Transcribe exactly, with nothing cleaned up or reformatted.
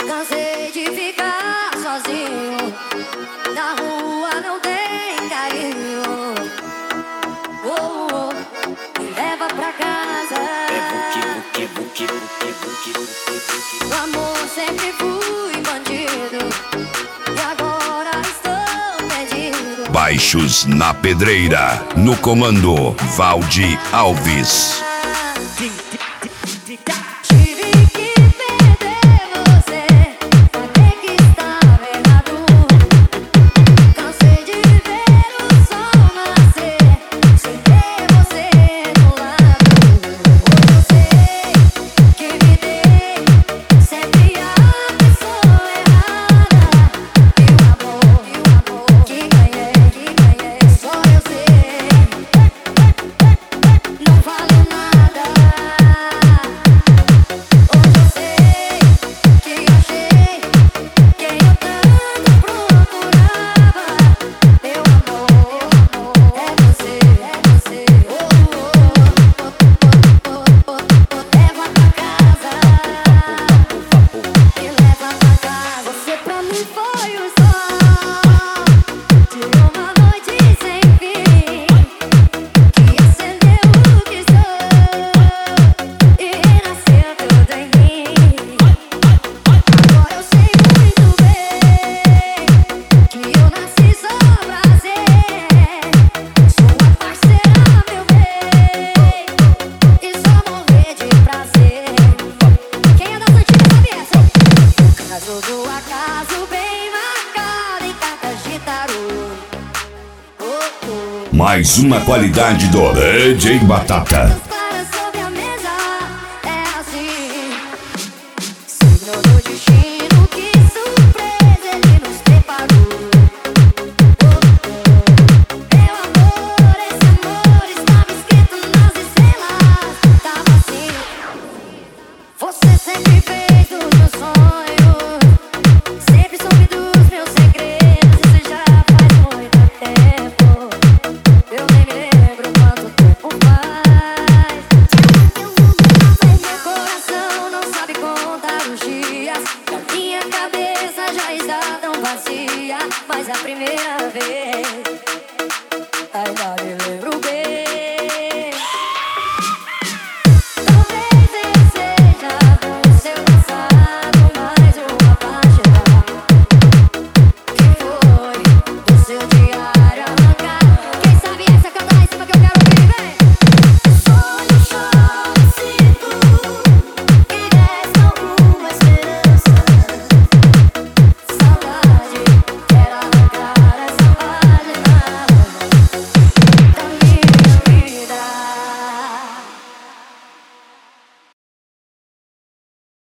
Cansei de ficar sozinho, na rua não tem carinho. Oh, oh, me leva pra casa. No amor sempre fui bandido, e agora estou perdido. Baixos na Pedreira, no comando Valdi Alves. Mais uma qualidade do D J Batata. Para sobre a mesa, é assim, signo do destino.